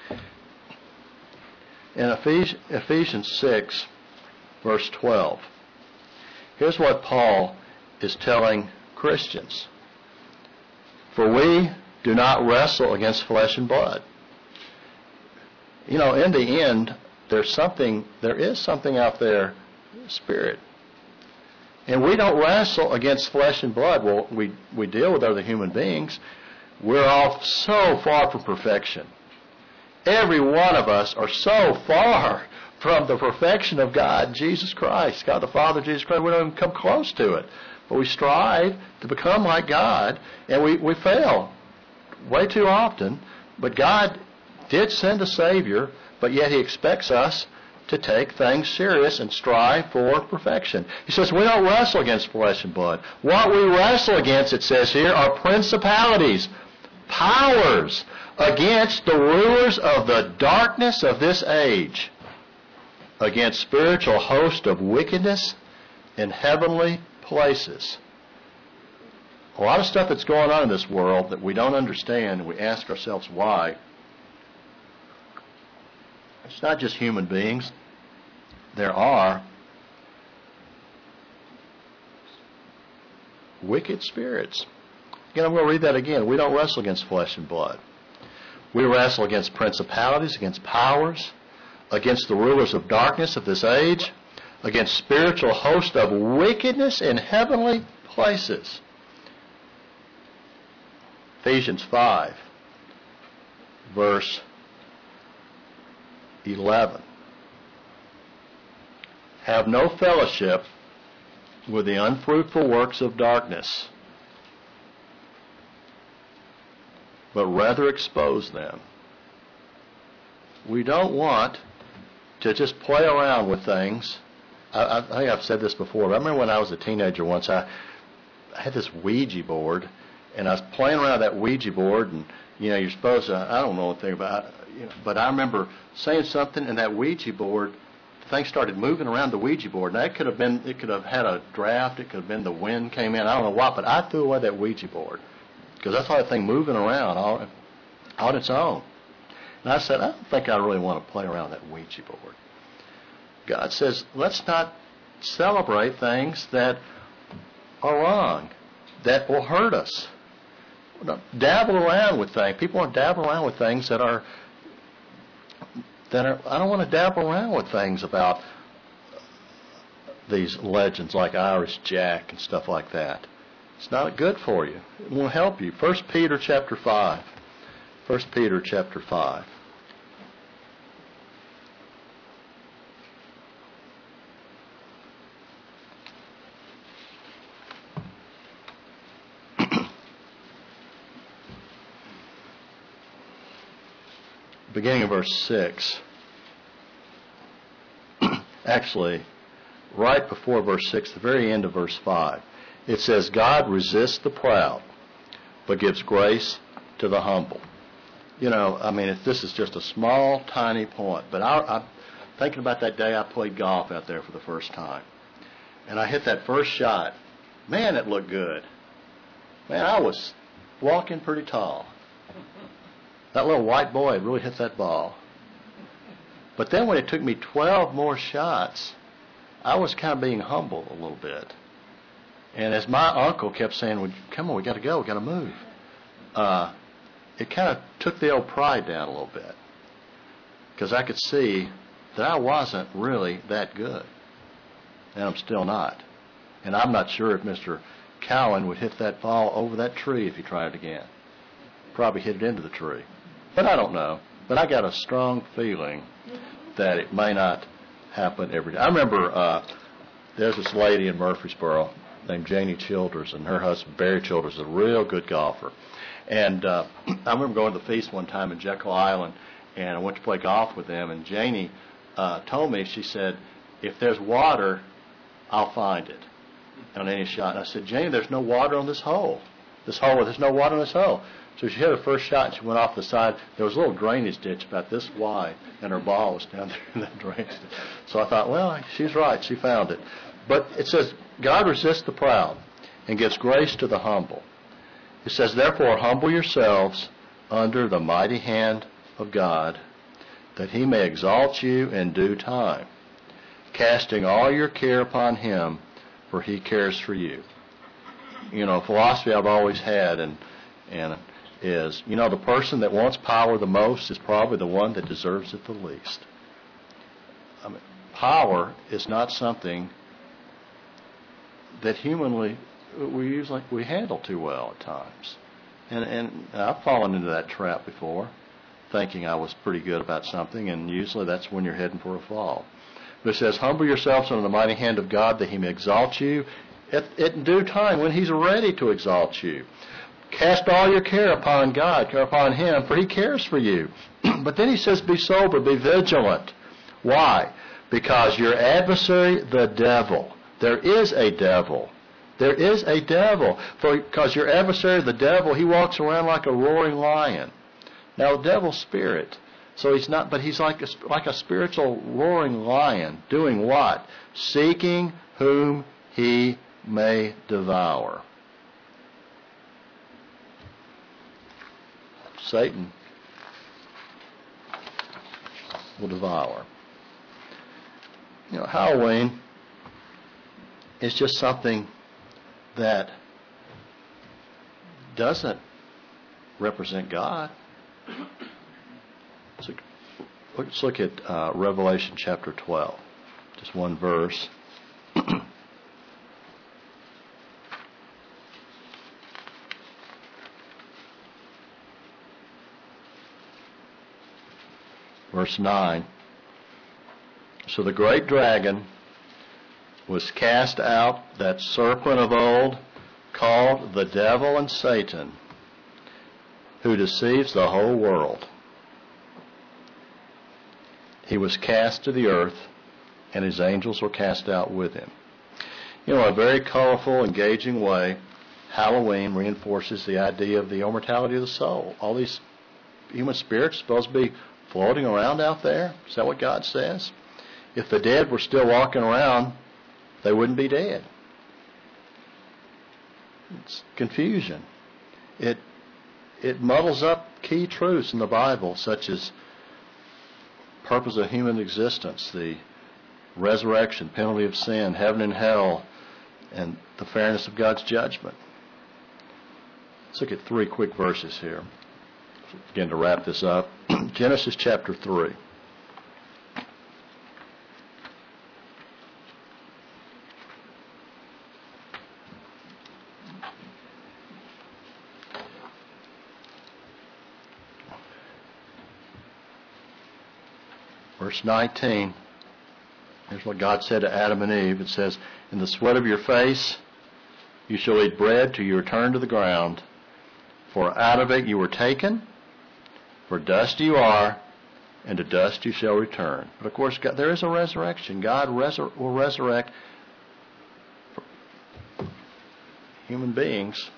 In Ephesians 6, verse 12, here's what Paul is telling Christians. For we do not wrestle against flesh and blood. You know, in the end, there is something out there, spirit. And we don't wrestle against flesh and blood. Well, we deal with other human beings. We're all so far from perfection. Every one of us are so far from the perfection of God, Jesus Christ, God the Father, Jesus Christ. We don't even come close to it. But we strive to become like God, and we fail way too often. But God did send a Savior, but yet He expects us to take things serious and strive for perfection. He says we don't wrestle against flesh and blood. What we wrestle against, it says here, are principalities, powers, against the rulers of the darkness of this age, against spiritual hosts of wickedness in heavenly places. A lot of stuff that's going on in this world that we don't understand, and we ask ourselves why. It's not just human beings. There are wicked spirits. Again, I'm going to read that again. We don't wrestle against flesh and blood. We wrestle against principalities, against powers, against the rulers of darkness of this age, against spiritual hosts of wickedness in heavenly places. Ephesians 5, verse 11. Have no fellowship with the unfruitful works of darkness, but rather expose them. We don't want to just play around with things. I think I've said this before, but I remember when I was a teenager once, I had this Ouija board, and I was playing around with that Ouija board, and, you know, you're supposed to, I don't know anything about it, you know, but I remember saying something, and that Ouija board, things started moving around the Ouija board. Now, it could have had a draft, it could have been the wind came in, I don't know what, but I threw away that Ouija board, because I saw that thing moving around all on its own. And I said, I don't think I really want to play around with that Ouija board. God says, let's not celebrate things that are wrong, that will hurt us. Dabble around with things. People want to dabble around with things that are. I don't want to dabble around with things about these legends like Irish Jack and stuff like that. It's not good for you. It won't help you. 1 Peter chapter 5. 1 Peter chapter 5. Beginning of verse 6. Actually, right before verse 6, the very end of verse 5, it says, God resists the proud, but gives grace to the humble. You know, I mean, this is just a small, tiny point, but I'm thinking about that day I played golf out there for the first time. And I hit that first shot. Man, it looked good. Man, I was walking pretty tall. That little white boy really hit that ball. But then when it took me 12 more shots, I was kind of being humble a little bit. And as my uncle kept saying, well, come on, we got to go, we got to move. It kind of took the old pride down a little bit. Because I could see that I wasn't really that good. And I'm still not. And I'm not sure if Mr. Cowan would hit that ball over that tree if he tried it again. Probably hit it into the tree. But I don't know. But I got a strong feeling that it may not happen every day. I remember there's this lady in Murfreesboro named Janie Childers, and her husband, Barry Childers, is a real good golfer. And I remember going to the feast one time in Jekyll Island, and I went to play golf with them, and Janie told me, she said, if there's water, I'll find it on any shot. And I said, Janie, there's no water on this hole. There's no water on this hole. So she hit her first shot, and she went off the side. There was a little drainage ditch about this wide, and her ball was down there in that drainage ditch. So I thought, well, she's right. She found it. But it says, God resists the proud and gives grace to the humble. It says, therefore, humble yourselves under the mighty hand of God, that he may exalt you in due time, casting all your care upon him, for he cares for you. You know, a philosophy I've always had and is, you know, the person that wants power the most is probably the one that deserves it the least. I mean, power is not something that humanly we handle too well at times. And I've fallen into that trap before, thinking I was pretty good about something, and usually that's when you're heading for a fall. But it says, humble yourselves under the mighty hand of God, that he may exalt you in due time, when he's ready to exalt you. Cast all your care upon God, care upon him, for he cares for you. But then he says, be sober, be vigilant. Why? Because your adversary, the devil, there is a devil. There is a devil. Because your adversary, the devil, he walks around like a roaring lion. Now, the devil's spirit. So he's not, but he's like a spiritual roaring lion. Doing what? Seeking whom he may devour. Satan will devour. You know, Halloween is just something that doesn't represent God. So let's look at Revelation chapter 12, just one verse. Verse 9. So the great dragon was cast out, that serpent of old, called the devil and Satan, who deceives the whole world. He was cast to the earth, and his angels were cast out with him. You know, in a very colorful, engaging way, Halloween reinforces the idea of the immortality of the soul. All these human spirits supposed to be floating around out there. Is that what God says? If the dead were still walking around, they wouldn't be dead. It's confusion. It muddles up key truths in the Bible, such as purpose of human existence, the resurrection, penalty of sin, heaven and hell, and the fairness of God's judgment. Let's look at 3 quick verses here. Again, to wrap this up. Genesis chapter 3. Verse 19, here's what God said to Adam and Eve. It says, in the sweat of your face you shall eat bread till you return to the ground, for out of it you were taken, for dust you are, and to dust you shall return. But of course, God, there is a resurrection. God will resurrect human beings,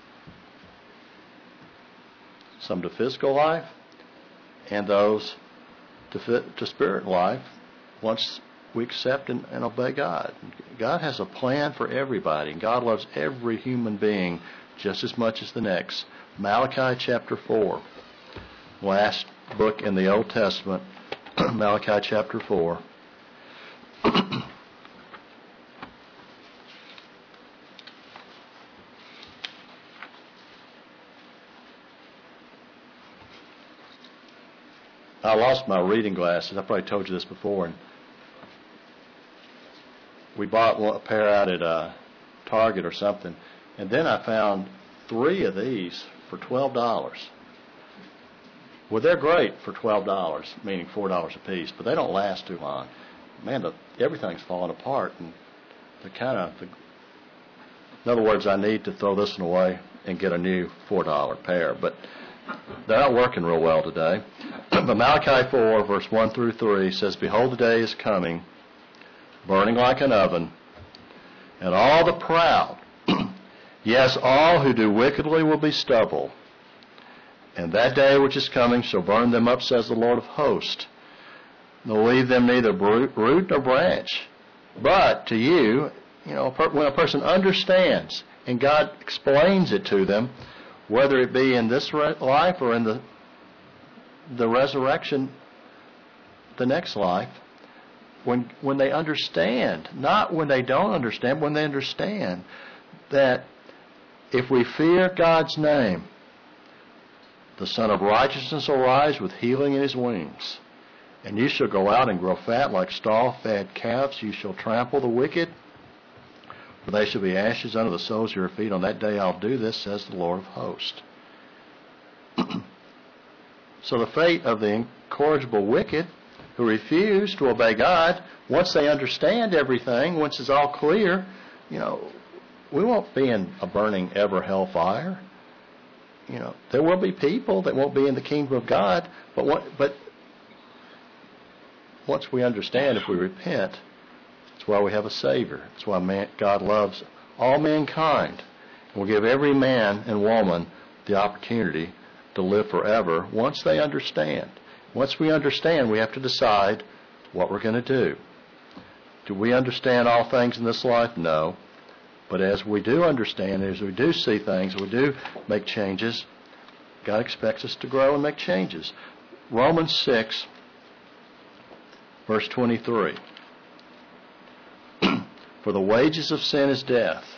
some to physical life, and those to spirit life, once we accept and obey God. God has a plan for everybody, and God loves every human being just as much as the next. Malachi chapter 4, last book in the Old Testament, Malachi chapter 4. I lost my reading glasses. I probably told you this before. And we bought a pair out at Target or something. And then I found 3 of these for $12. Well, they're great for $12, meaning $4 a piece, but they don't last too long. Man, everything's falling apart. And in other words, I need to throw this one away and get a new $4 pair. But they're not working real well today. But Malachi 4, verse 1 through 3 says, behold, the day is coming, burning like an oven, and all the proud, yes, all who do wickedly will be stubble. And that day which is coming shall burn them up, says the Lord of hosts. They'll leave them neither root nor branch. But to you, when a person understands and God explains it to them, whether it be in this life or in the resurrection, the next life, when they understand, not when they don't understand, when they understand that if we fear God's name, the Son of Righteousness will rise with healing in his wings. And you shall go out and grow fat like stall-fed calves. You shall trample the wicked, for they shall be ashes under the soles of your feet. On that day I'll do this, says the Lord of hosts. So the fate of the incorrigible wicked who refuse to obey God, once they understand everything, once it's all clear, we won't be in a burning ever hellfire. There will be people that won't be in the kingdom of God, but once we understand, if we repent, that's why we have a Savior. That's why God loves all mankind and will give every man and woman the opportunity to live forever once they understand. Once we understand, we have to decide what we're going to do. Do we understand all things in this life? No. But as we do understand, as we do see things, we do make changes, God expects us to grow and make changes. Romans 6, verse 23. For the wages of sin is death.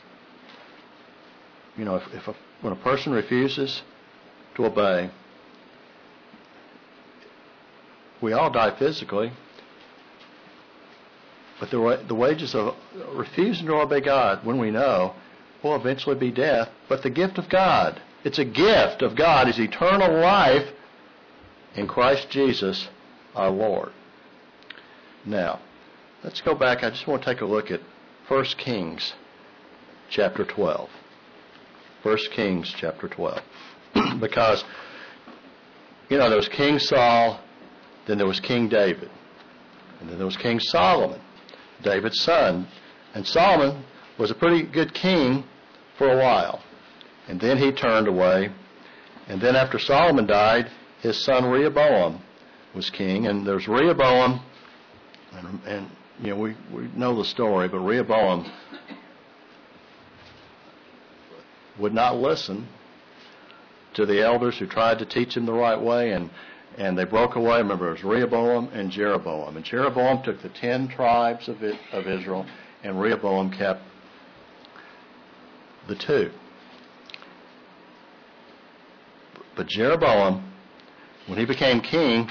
When a person refuses to obey, we all die physically, but the wages of refusing to obey God, when we know, will eventually be death. But the gift of God, it's a gift of God, is eternal life in Christ Jesus our Lord. Now, let's go back. I just want to take a look at 1 Kings chapter 12. 1 Kings chapter 12. Because, there was King Saul, then there was King David, and then there was King Solomon, David's son. And Solomon was a pretty good king for a while. And then he turned away. And then after Solomon died, his son Rehoboam was king. And there's Rehoboam, and we know the story, but Rehoboam would not listen to the elders who tried to teach him the right way, and they broke away. Remember, it was Rehoboam and Jeroboam. And Jeroboam took the 10 tribes of Israel, and Rehoboam kept the 2. But Jeroboam, when he became king,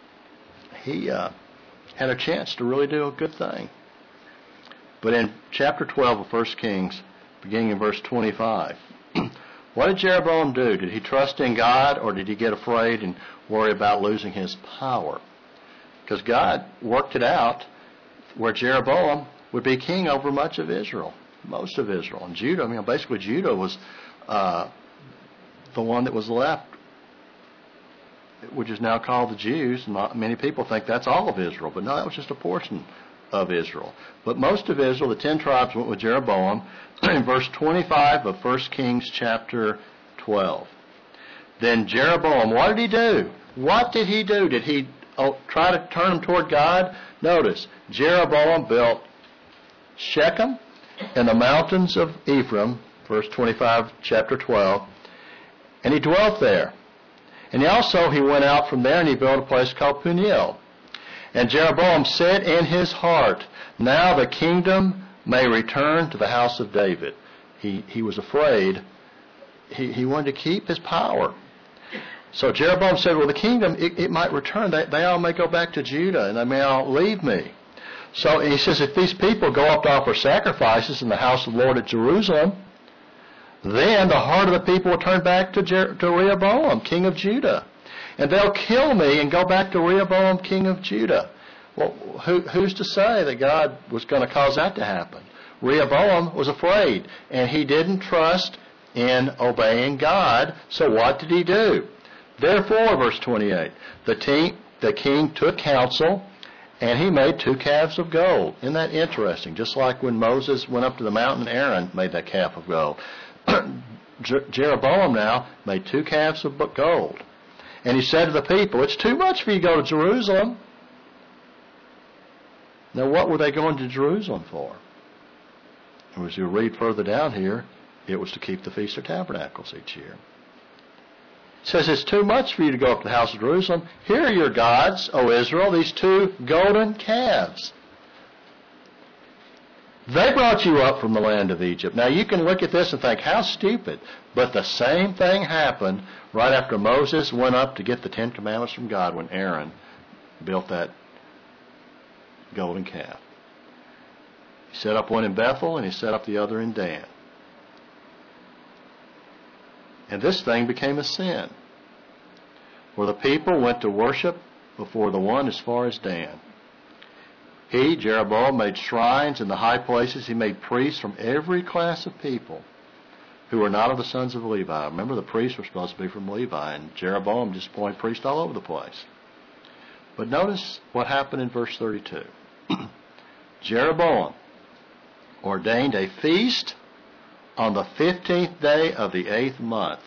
he had a chance to really do a good thing. But in chapter 12 of 1 Kings, beginning in verse 25, what did Jeroboam do? Did he trust in God, or did he get afraid and worry about losing his power? Because God worked it out where Jeroboam would be king over much of Israel, most of Israel. And Judah, basically Judah was the one that was left, which is now called the Jews. Many people think that's all of Israel, but no, that was just a portion of Israel. But most of Israel, the 10 tribes, went with Jeroboam. In verse 25 of 1 Kings chapter 12. Then Jeroboam, what did he do? What did he do? Did he try to turn them toward God? Notice, Jeroboam built Shechem and the mountains of Ephraim, verse 25, chapter 12, and he dwelt there. And he went out from there and he built a place called Peniel. And Jeroboam said in his heart, now the kingdom may return to the house of David. He was afraid. He wanted to keep his power. So Jeroboam said, well, the kingdom, it might return. They all may go back to Judah, and they may all leave me. So he says, if these people go up to offer sacrifices in the house of the Lord at Jerusalem, then the heart of the people will turn back to Rehoboam, king of Judah. And they'll kill me and go back to Rehoboam, king of Judah. Well, who's to say that God was going to cause that to happen? Rehoboam was afraid, and he didn't trust in obeying God. So what did he do? Therefore, verse 28, the king took counsel, and he made 2 calves of gold. Isn't that interesting? Just like when Moses went up to the mountain, Aaron made that calf of gold. Jeroboam now made 2 calves of gold. And he said to the people, it's too much for you to go to Jerusalem. Now what were they going to Jerusalem for? And as you read further down here, it was to keep the Feast of Tabernacles each year. It says, it's too much for you to go up to the house of Jerusalem. Here are your gods, O Israel, these 2 golden calves. They brought you up from the land of Egypt. Now you can look at this and think, how stupid. But the same thing happened right after Moses went up to get the 10 Commandments from God when Aaron built that golden calf. He set up one in Bethel and he set up the other in Dan. And this thing became a sin, where the people went to worship before the one as far as Dan. He, Jeroboam, made shrines in the high places. He made priests from every class of people who were not of the sons of Levi. Remember, the priests were supposed to be from Levi, and Jeroboam just appointed priests all over the place. But notice what happened in verse 32. Jeroboam ordained a feast on the 15th day of the 8th month.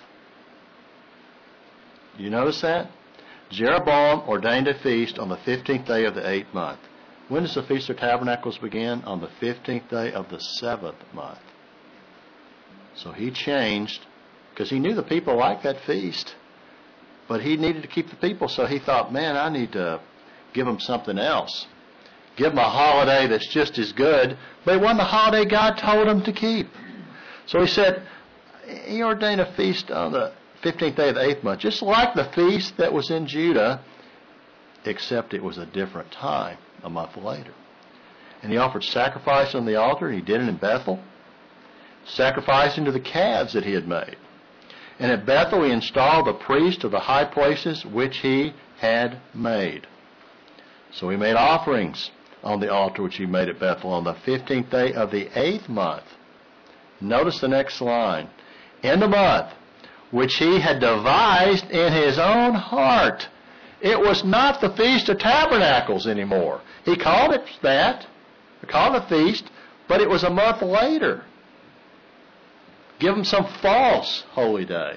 You notice that? Jeroboam ordained a feast on the 15th day of the 8th month. When does the Feast of Tabernacles begin? On the 15th day of the 7th month. So he changed, because he knew the people liked that feast, but he needed to keep the people, so he thought, man, I need to give them something else. Give them a holiday that's just as good, but it wasn't the holiday God told him to keep. So he said, he ordained a feast on the 15th day of the 8th month, just like the feast that was in Judah, except it was a different time, a month later. And he offered sacrifice on the altar. He did it in Bethel, sacrificing to the calves that he had made. And at Bethel he installed the priest of the high places which he had made. So he made offerings on the altar which he made at Bethel on the 15th day of the 8th month. Notice the next line. In the month which he had devised in his own heart. It was not the Feast of Tabernacles anymore. He called it that. He called it a feast, but it was a month later. Give him some false holy day.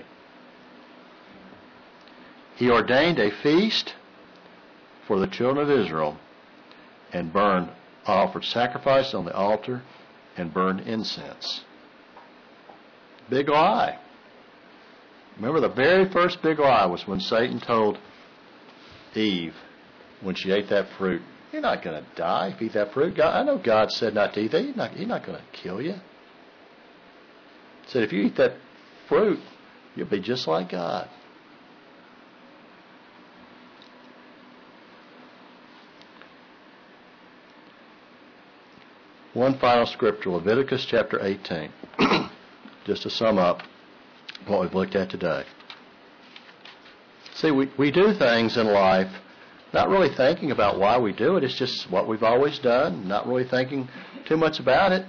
He ordained a feast for the children of Israel and offered sacrifice on the altar and burned incense. Big lie. Remember, the very first big lie was when Satan told Eve, when she ate that fruit, you're not going to die if you eat that fruit. I know God said not to eat that. He's not going to kill you. He said, if you eat that fruit, you'll be just like God. One final scripture, Leviticus chapter 18. Just to sum up what we've looked at today. See, we do things in life not really thinking about why we do it. It's just what we've always done, not really thinking too much about it.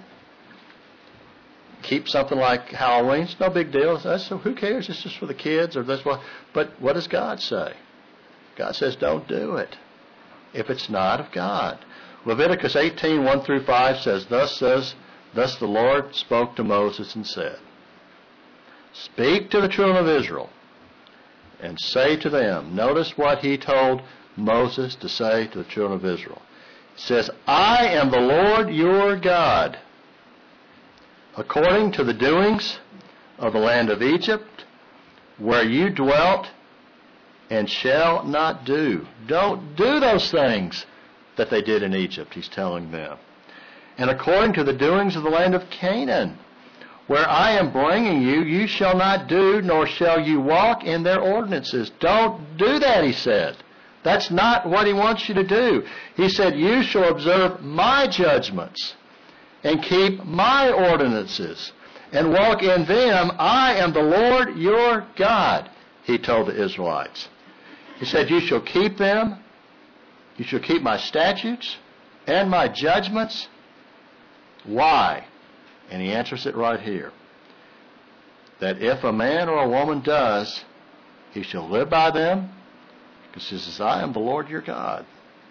Keep something like Halloween. It's no big deal. Who cares? It's just for the kids. But what does God say? God says don't do it if it's not of God. Leviticus 18, 1 through 5 says, Thus the Lord spoke to Moses and said, Speak to the children of Israel and say to them, notice what he told Moses to say to the children of Israel. He says, I am the Lord your God, according to the doings of the land of Egypt, where you dwelt, and shall not do. Don't do those things that they did in Egypt, he's telling them. And according to the doings of the land of Canaan, where I am bringing you, you shall not do, nor shall you walk in their ordinances. Don't do that, he said. That's not what he wants you to do. He said, you shall observe my judgments and keep my ordinances and walk in them. I am the Lord your God, he told the Israelites. He said, you shall keep them. You shall keep my statutes and my judgments. Why? And he answers it right here. That if a man or a woman does, he shall live by them. Because he says, I am the Lord your God.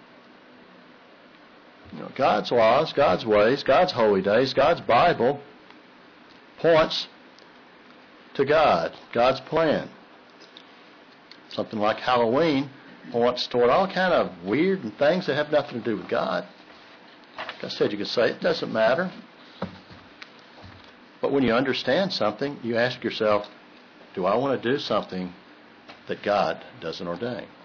God's laws, God's ways, God's holy days, God's Bible points to God, God's plan. Something like Halloween points toward all kind of weird and things that have nothing to do with God. Like I said, you could say it doesn't matter. But when you understand something, you ask yourself, do I want to do something that God doesn't ordain?